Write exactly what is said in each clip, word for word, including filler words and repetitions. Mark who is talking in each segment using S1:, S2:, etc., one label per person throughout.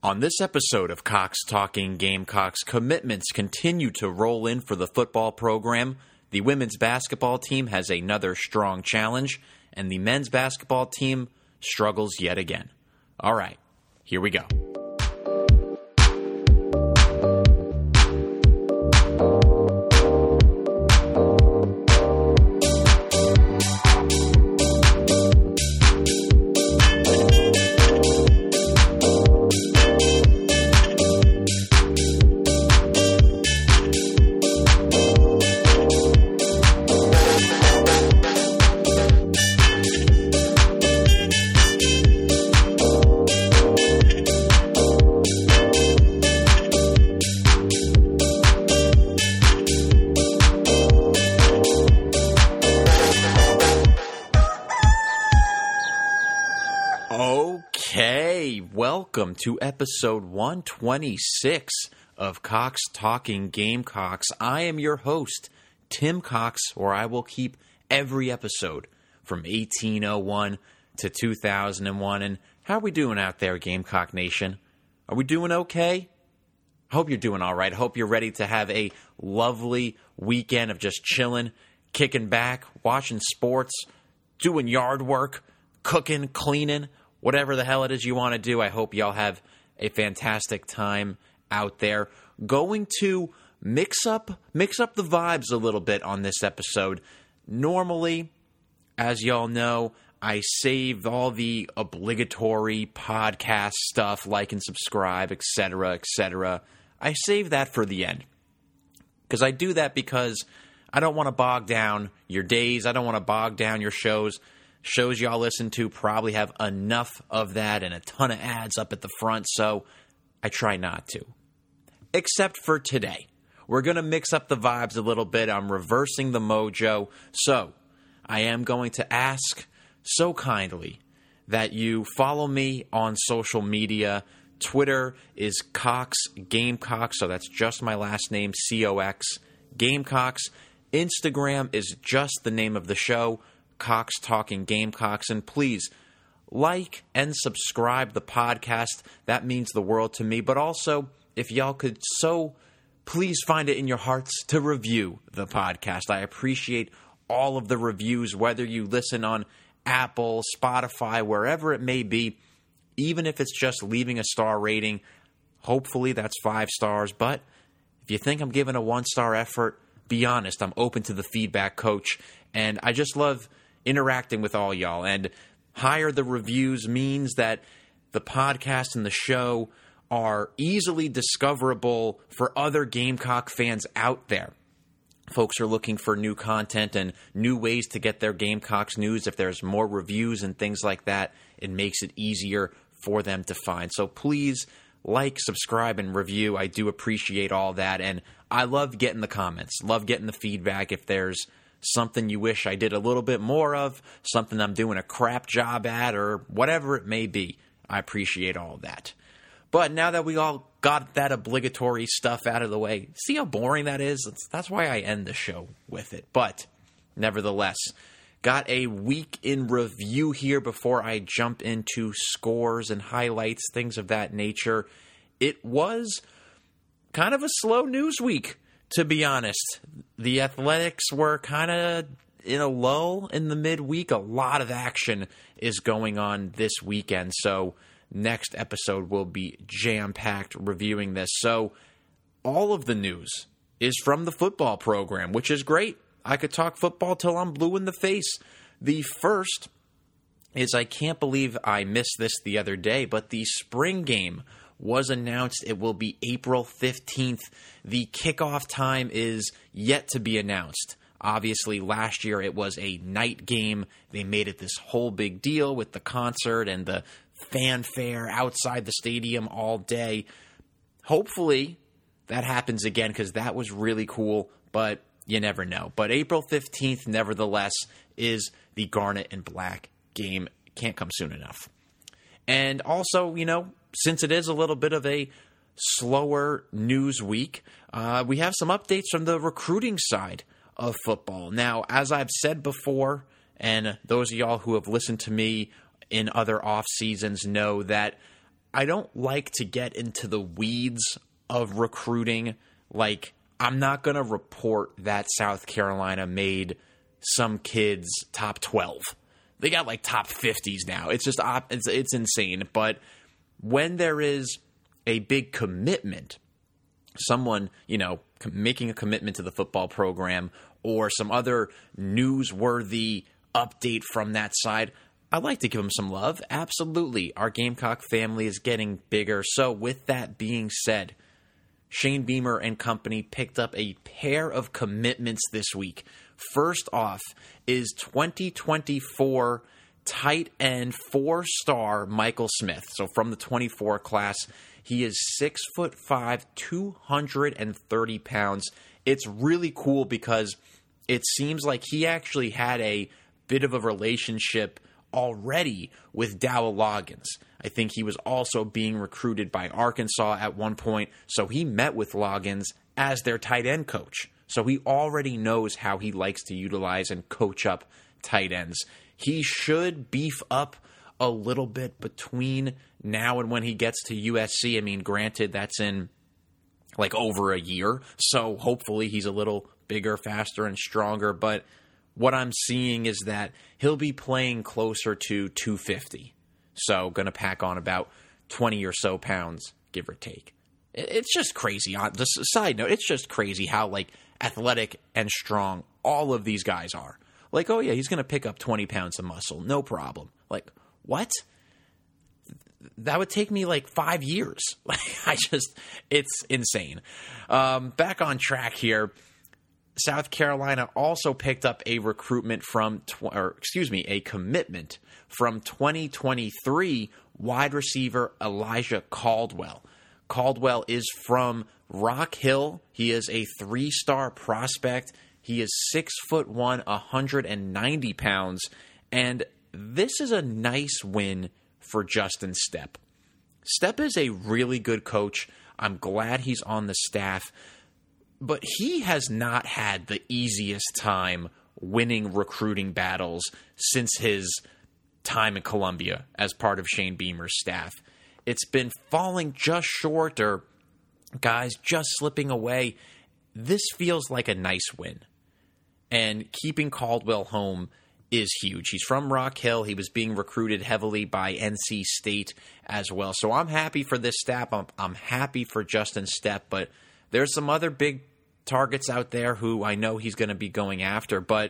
S1: On this episode of Cox Talking Gamecocks, commitments continue to roll in for the football program. The women's basketball team has another strong challenge, and the men's basketball team struggles yet again. All right, here we go. Okay, welcome to episode one twenty-six of Cox Talking Gamecocks. I am your host, Tim Cox, where I will keep every episode from eighteen oh one to two thousand one. And how are we doing out there, Gamecock Nation? Are we doing okay? I hope you're doing all right. I hope you're ready to have a lovely weekend of just chilling, kicking back, watching sports, doing yard work, cooking, cleaning, whatever the hell it is you want to do. I hope y'all have a fantastic time out there. Going to mix up mix up the vibes a little bit on this episode. Normally, as y'all know, I save all the obligatory podcast stuff, like and subscribe, et cetera, et cetera. I save that for the end. Because I do that because I don't want to bog down your days. I don't want to bog down your shows. Shows y'all listen to probably have enough of that and a ton of ads up at the front, so I try not to. Except for today. We're going to mix up the vibes a little bit. I'm reversing the mojo. So, I am going to ask so kindly that you follow me on social media. Twitter is Cox Gamecock, so that's just my last name, C O X, Gamecocks. Instagram is just the name of the show, Cox Talking Gamecocks, and please like and subscribe the podcast. That means the world to me. But also, if y'all could so please find it in your hearts to review the podcast. I appreciate all of the reviews, whether you listen on Apple, Spotify, wherever it may be. Even if it's just leaving a star rating, hopefully that's five stars. But if you think I'm giving a one-star effort, be honest. I'm open to the feedback, coach. And I just love interacting with all y'all, and higher the reviews means that the podcast and the show are easily discoverable for other Gamecock fans out there. Folks are looking for new content and new ways to get their Gamecocks news. If there's more reviews and things like that, it makes it easier for them to find. So please like, subscribe, and review. I do appreciate all that, and I love getting the comments, love getting the feedback. If there's something you wish I did a little bit more of, something I'm doing a crap job at, or whatever it may be, I appreciate all of that. But now that we all got that obligatory stuff out of the way, see how boring that is? That's, that's why I end the show with it. But nevertheless, got a week in review here before I jump into scores and highlights, things of that nature. It was kind of a slow news week, to be honest. The Athletics were kind of in a lull in the midweek. A lot of action is going on this weekend, so next episode will be jam-packed reviewing this. So all of the news is from the football program, which is great. I could talk football till I'm blue in the face. The first is, I can't believe I missed this the other day, but the spring game was announced. It will be April fifteenth. The kickoff time is yet to be announced. Obviously, last year it was a night game. They made it this whole big deal with the concert and the fanfare outside the stadium all day. Hopefully that happens again, because that was really cool, but you never know. But April fifteenth, nevertheless, is the Garnet and Black game. Can't come soon enough. And also, you know, since it is a little bit of a slower news week, uh, we have some updates from the recruiting side of football. Now, as I've said before, and those of y'all who have listened to me in other off seasons know that I don't like to get into the weeds of recruiting. Like, I'm not going to report that South Carolina made some kids top twelve. They got like top fifties now. It's just, it's, it's insane. But when there is a big commitment, someone, you know, making a commitment to the football program or some other newsworthy update from that side, I like to give them some love. Absolutely. Our Gamecock family is getting bigger. So with that being said, Shane Beamer and company picked up a pair of commitments this week. First off is twenty twenty-four tight end four-star Michael Smith. So from the twenty-four class, he is six foot five, two hundred thirty pounds. It's really cool because it seems like he actually had a bit of a relationship already with Dowell Loggins. I think he was also being recruited by Arkansas at one point, so he met with Loggins as their tight end coach. So he already knows how he likes to utilize and coach up tight ends. He should beef up a little bit between now and when he gets to U S C. I mean, granted, that's in like over a year, so hopefully he's a little bigger, faster, and stronger, but what I'm seeing is that he'll be playing closer to two fifty. So going to pack on about twenty or so pounds, give or take. It's just crazy. Just a side note, it's just crazy how like athletic and strong all of these guys are. Like, oh yeah, he's going to pick up twenty pounds of muscle, no problem. Like, what? That would take me like five years. Like, I just, it's insane. Um, back on track here. South Carolina also picked up a recruitment from, tw- or excuse me, a commitment from twenty twenty-three wide receiver Elijah Caldwell. Caldwell is from Rock Hill. He is a three-star prospect. He is six foot one, one hundred ninety pounds, and this is a nice win for Justin Stepp. Stepp is a really good coach. I'm glad he's on the staff. But he has not had the easiest time winning recruiting battles since his time in Columbia as part of Shane Beamer's staff. It's been falling just short or guys just slipping away. This feels like a nice win. And keeping Caldwell home is huge. He's from Rock Hill. He was being recruited heavily by N C State as well. So I'm happy for this staff. I'm, I'm happy for Justin Stepp, but there's some other big targets out there who I know he's going to be going after, but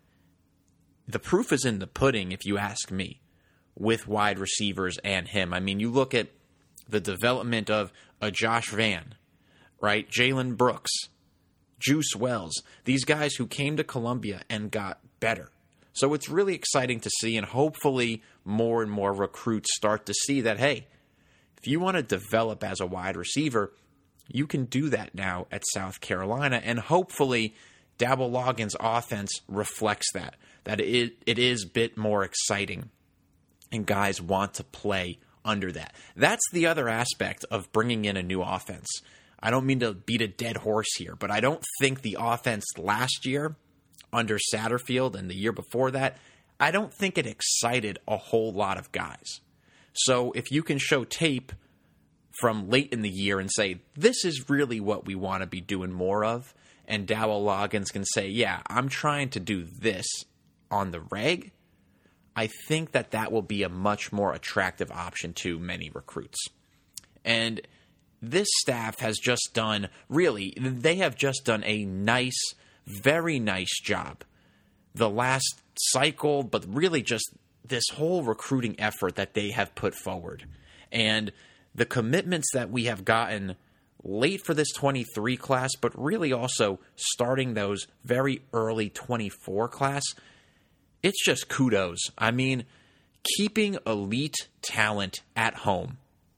S1: the proof is in the pudding, if you ask me, with wide receivers and him. I mean, you look at the development of a Josh Vann, right? Jalen Brooks, Juice Wells, these guys who came to Columbia and got better. So it's really exciting to see, and hopefully more and more recruits start to see that, hey, if you want to develop as a wide receiver, you can do that now at South Carolina, and hopefully Dowell Loggins' offense reflects that, that it, it is a bit more exciting, and guys want to play under that. That's the other aspect of bringing in a new offense. I don't mean to beat a dead horse here, but I don't think the offense last year under Satterfield and the year before that, I don't think it excited a whole lot of guys. So if you can show tape from late in the year and say, this is really what we want to be doing more of, and Dowell Loggins can say, yeah, I'm trying to do this on the reg, I think that that will be a much more attractive option to many recruits. And this staff has just done, really, they have just done a nice, very nice job. The last cycle, but really just this whole recruiting effort that they have put forward. And the commitments that we have gotten late for this twenty-three class, but really also starting those very early twenty-four class, it's just kudos. I mean, keeping elite talent at home,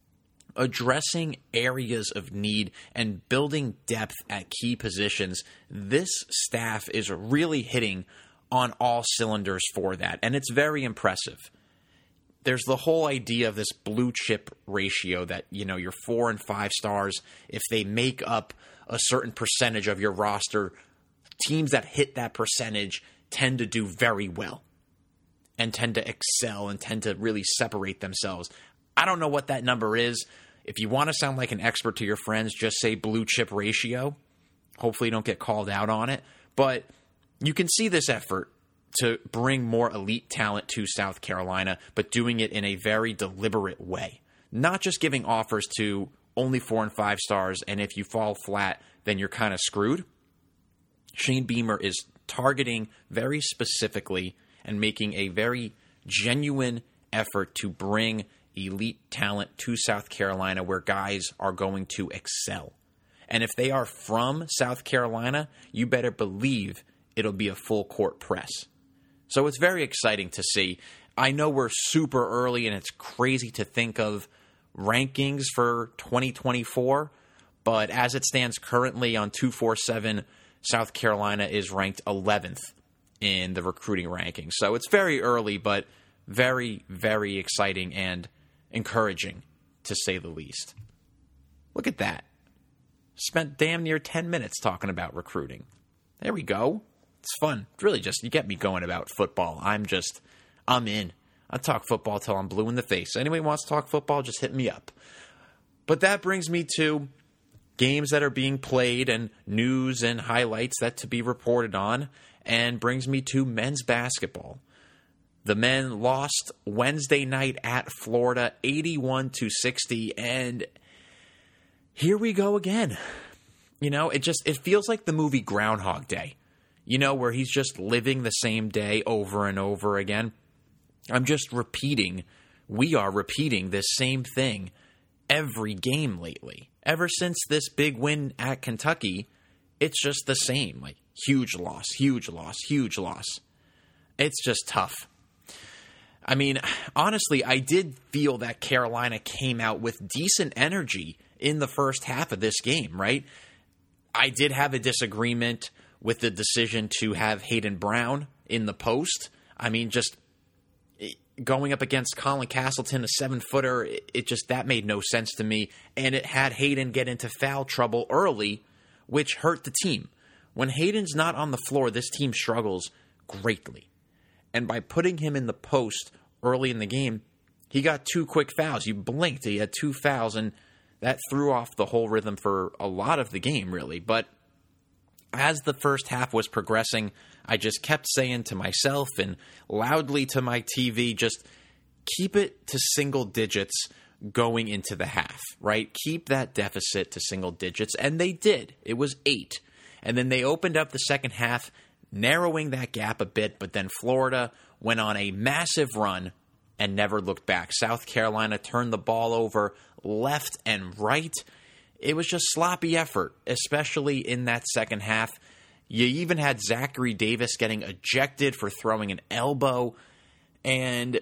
S1: addressing areas of need, and building depth at key positions, this staff is really hitting on all cylinders for that, and it's very impressive. There's the whole idea of this blue chip ratio that, you know, your four and five stars, if they make up a certain percentage of your roster, teams that hit that percentage tend to do very well and tend to excel and tend to really separate themselves. I don't know what that number is. If you want to sound like an expert to your friends, just say blue chip ratio. Hopefully you don't get called out on it. But you can see this effort to bring more elite talent to South Carolina, but doing it in a very deliberate way. Not just giving offers to only four and five stars, and if you fall flat, then you're kind of screwed. Shane Beamer is targeting very specifically and making a very genuine effort to bring elite talent to South Carolina where guys are going to excel. And if they are from South Carolina, you better believe it'll be a full court press. So it's very exciting to see. I know we're super early and it's crazy to think of rankings for twenty twenty-four, but as it stands currently on two forty-seven, South Carolina is ranked eleventh in the recruiting rankings. So it's very early, but very, very exciting and encouraging, to say the least. Look at that. Spent damn near ten minutes talking about recruiting. There we go. It's fun. It's really just, you get me going about football. I'm just, I'm in. I talk football till I'm blue in the face. Anybody wants to talk football, just hit me up. But that brings me to games that are being played and news and highlights that to be reported on, and brings me to men's basketball. The men lost Wednesday night at Florida, eighty-one to sixty, and here we go again. You know, it just, it feels like the movie Groundhog Day, you know, where he's just living the same day over and over again. I'm just repeating, we are repeating this same thing every game lately. Ever since this big win at Kentucky, it's just the same. Like, huge loss, huge loss, huge loss. It's just tough. I mean, honestly, I did feel that Carolina came out with decent energy in the first half of this game, right? I did have a disagreement with the decision to have Hayden Brown in the post. I mean, just going up against Colin Castleton, a seven-footer, it, it just, that made no sense to me. And it had Hayden get into foul trouble early, which hurt the team. When Hayden's not on the floor, this team struggles greatly. And by putting him in the post early in the game, he got two quick fouls. You blinked, he had two fouls, and that threw off the whole rhythm for a lot of the game, really. But as the first half was progressing, I just kept saying to myself and loudly to my T V, just keep it to single digits going into the half, right? Keep that deficit to single digits, and they did. It was eight. And then they opened up the second half, narrowing that gap a bit, but then Florida went on a massive run and never looked back. South Carolina turned the ball over left and right. It was just sloppy effort, especially in that second half. You even had Zachary Davis getting ejected for throwing an elbow, and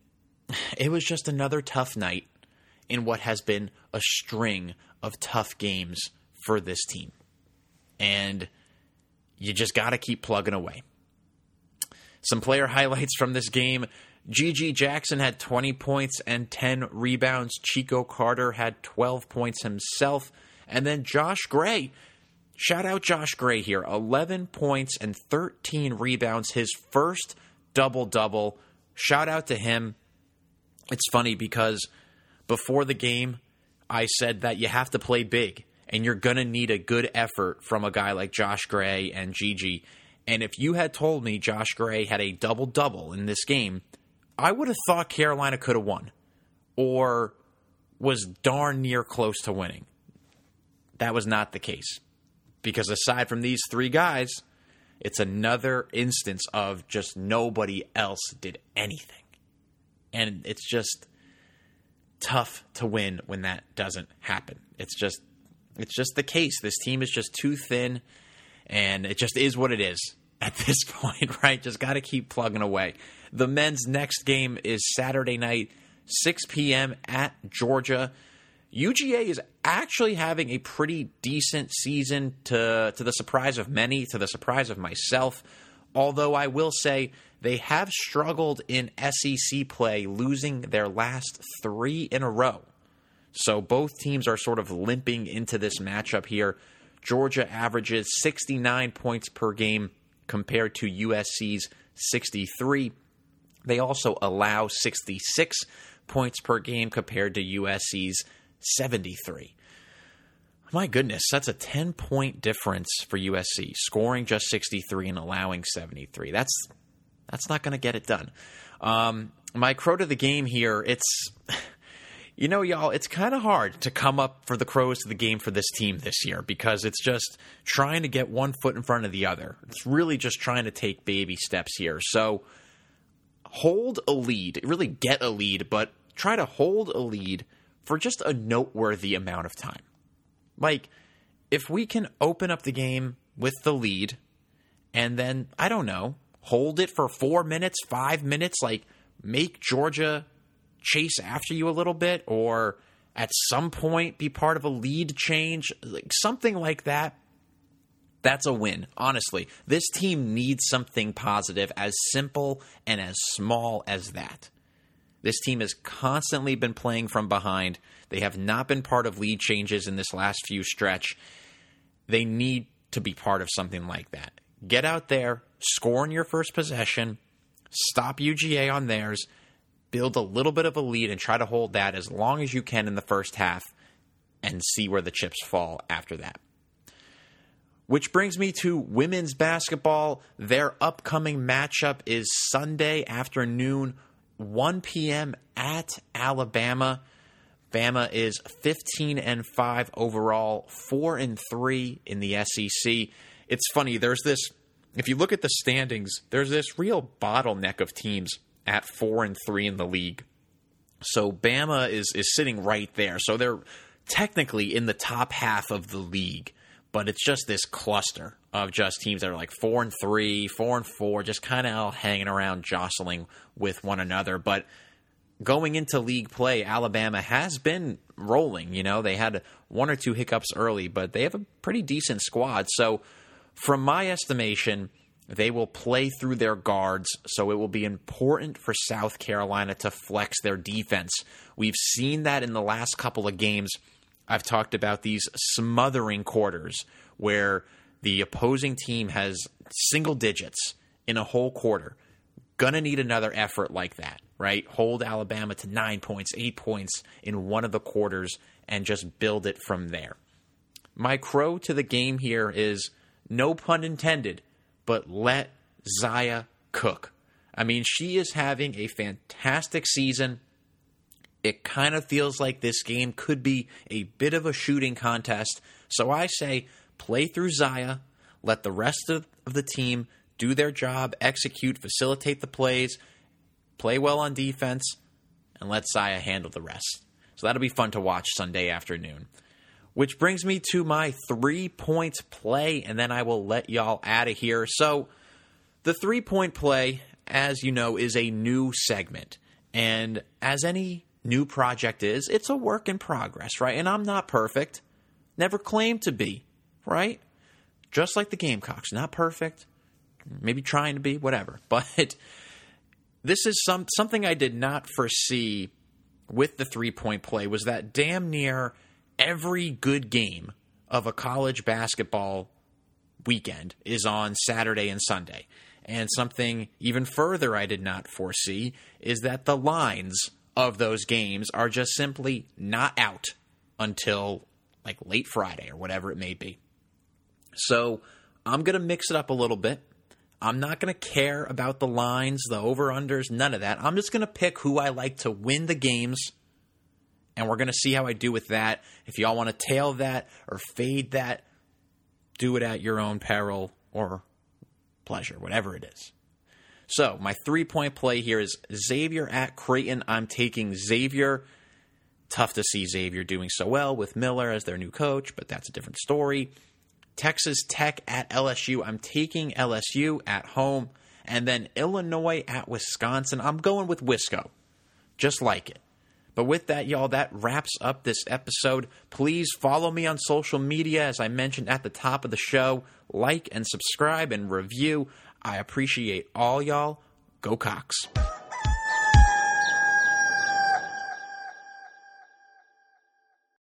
S1: it was just another tough night in what has been a string of tough games for this team. And you just got to keep plugging away. Some player highlights from this game. G G Jackson had twenty points and ten rebounds. Chico Carter had twelve points himself. And then Josh Gray. Shout out Josh Gray here. eleven points and thirteen rebounds. His first double-double. Shout out to him. It's funny because before the game, I said that you have to play big. And you're going to need a good effort from a guy like Josh Gray and Gigi. And if you had told me Josh Gray had a double-double in this game, I would have thought Carolina could have won or was darn near close to winning. That was not the case. Because aside from these three guys, it's another instance of just nobody else did anything. And it's just tough to win when that doesn't happen. It's just... It's just the case. This team is just too thin, and it just is what it is at this point, right? Just got to keep plugging away. The men's next game is Saturday night, six p.m. at Georgia. U G A is actually having a pretty decent season to, to the surprise of many, to the surprise of myself, although I will say they have struggled in S E C play, losing their last three in a row. So both teams are sort of limping into this matchup here. Georgia averages sixty-nine points per game compared to U S C's sixty-three. They also allow sixty-six points per game compared to U S C's seventy-three. My goodness, that's a ten-point difference for U S C, scoring just sixty-three and allowing seventy-three. That's that's not going to get it done. Um, my crow to the game here, it's, you know, y'all, it's kind of hard to come up for the crows to the game for this team this year because it's just trying to get one foot in front of the other. It's really just trying to take baby steps here. So hold a lead, really get a lead, but try to hold a lead for just a noteworthy amount of time. Like, if we can open up the game with the lead and then, I don't know, hold it for four minutes, five minutes, like make Georgia chase after you a little bit, or at some point be part of a lead change, like something like that, that's a win. Honestly, this team needs something positive, as simple and as small as that. This team has constantly been playing from behind. They have not been part of lead changes in this last few stretch. They need to be part of something like that. Get out there, score in your first possession, stop U G A on theirs, build a little bit of a lead, and try to hold that as long as you can in the first half and see where the chips fall after that. Which brings me to women's basketball. Their upcoming matchup is Sunday afternoon, one p.m. at Alabama. Bama is fifteen and five overall, four and three in the S E C. It's funny, there's this, if you look at the standings, there's this real bottleneck of teams at four and three in the league. So Bama is is sitting right there. So they're technically in the top half of the league, but it's just this cluster of just teams that are like four and three, four and four, just kind of all hanging around, jostling with one another. But going into league play, Alabama has been rolling. You know, they had one or two hiccups early, but they have a pretty decent squad. So from my estimation, they will play through their guards, so it will be important for South Carolina to flex their defense. We've seen that in the last couple of games. I've talked about these smothering quarters where the opposing team has single digits in a whole quarter. Gonna need another effort like that, right? Hold Alabama to nine points, eight points in one of the quarters and just build it from there. My crow to the game here is, no pun intended, but let Zaya cook. I mean, she is having a fantastic season. It kind of feels like this game could be a bit of a shooting contest. So I say play through Zaya, let the rest of the team do their job, execute, facilitate the plays, play well on defense, and let Zaya handle the rest. So that'll be fun to watch Sunday afternoon. Which brings me to my three-point play, and then I will let y'all out of here. So the three-point play, as you know, is a new segment. And as any new project is, it's a work in progress, right? And I'm not perfect. Never claimed to be, right? Just like the Gamecocks, not perfect. Maybe trying to be, whatever. But this is some something I did not foresee with the three-point play, was that damn near every good game of a college basketball weekend is on Saturday and Sunday. And something even further I did not foresee is that the lines of those games are just simply not out until like late Friday or whatever it may be. So I'm going to mix it up a little bit. I'm not going to care about the lines, the over-unders, none of that. I'm just going to pick who I like to win the games, and we're going to see how I do with that. If y'all want to tail that or fade that, do it at your own peril or pleasure, whatever it is. So my three-point play here is Xavier at Creighton. I'm taking Xavier. Tough to see Xavier doing so well with Miller as their new coach, but that's a different story. Texas Tech at L S U. I'm taking L S U at home. And then Illinois at Wisconsin. I'm going with Wisco. Just like it. But with that, y'all, that wraps up this episode. Please follow me on social media, as I mentioned at the top of the show. Like and subscribe and review. I appreciate all y'all. Go Cox.